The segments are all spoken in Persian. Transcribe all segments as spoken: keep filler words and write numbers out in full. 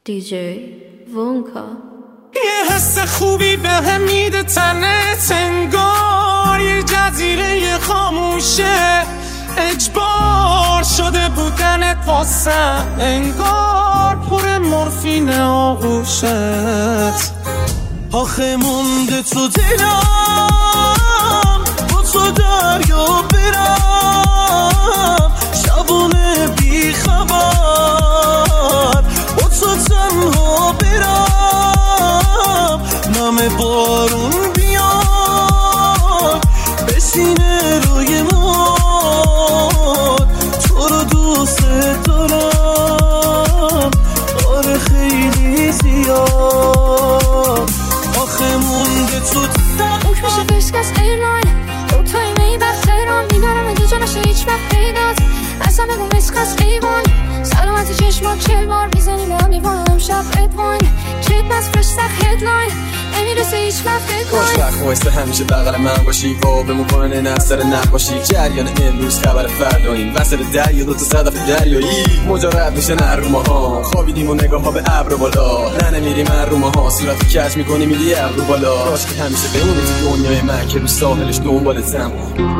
دیجی وونکا. یه حس خوبی به هم میده تنت، انگار یه جزیره خاموشه، اجبار شده بودنت واسم، انگار پر مورفین آغوشت. آخه مونده تو دلم با تو دریا برم، شبونه بی خبر با تو تنها برم، نم بارون بیاد بسینه روی ماد، تو رو دوست دارم آره خیلی زیاد. آخه مونده تو دلم اوک میشه فسک از ایرلاین، او توی می بر خیران میبرم دو جا نشه هیچ وقت پیدات، اصلا بگو مسک از ایوان، سلامتی چشمات چل بار میزنی به هم میوان امشب ادوان، چیت بس فرش سخ هدلاین نمیرسه هیچ وقت ادلاین. خوش وقت وایسته همیشه بغل من باشی و بمون کنه نفسر نباشی، جریان امروز خبر فرداییم، وسط دریا دو تا صدف دریایی، مجرد میشه نرو ماها، خوابیدیم و نگاه ها به ابر بالا، نه نمیریم رو ماها، صورت کج میکنی میری ابرو بالا، کاش که همیشه بمونی تو دنیای من که رو ساحلش دنبالتم.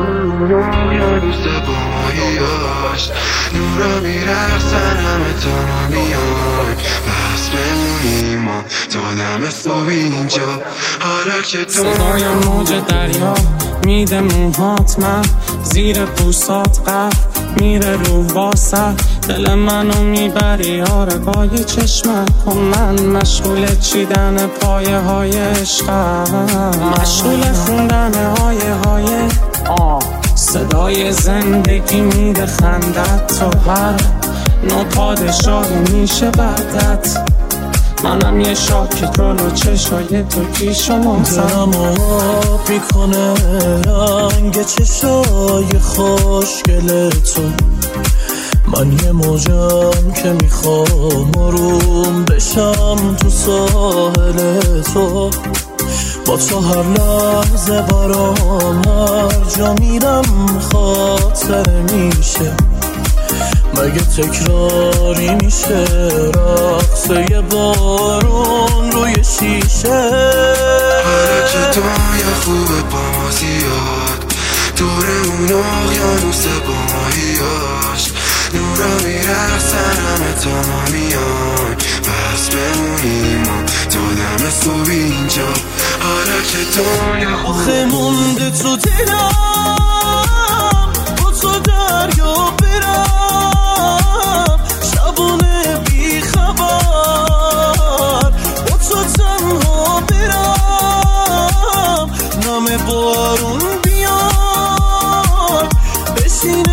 نورا میرخصن همه تا ما میان، بس بمونیم ما تا دم صبح اینجا، حالا که تو صدای موج دریا میده موهات، من زیر پوستات قف میره رو واسه، دل منو میبری آره با یه چشمت کن، من مشغول چیدن پایه های عشقم، مشغول خوندن های های آه، صدای زندگی میده خندت، تو هر نو پادشاهی میشه بعدت، منم یه شاکی رولو چشای تو پیش مونتم، دلم آب میکنه رنگ چشای خوشگل تو، من یه موجم که میخوام آروم بشم تو ساحل تو، با تو هر لحظه برام هر جا میرم خاطره میشه، مگه تکراری میشه رقصه بارون روی شیشه. حالا که دنیا خوبه با ما زیاد، دور اون اقیانوس با ماهیاش، نورا میرخصن همه تا ما میان، بس بمونیم ما تا دم صبح اینجا، حالا که دنیا آخه مونده تو دلم با تو دریا برم، شبونه بی خبر با تو تنها برم، نم بارون بیاد بسینه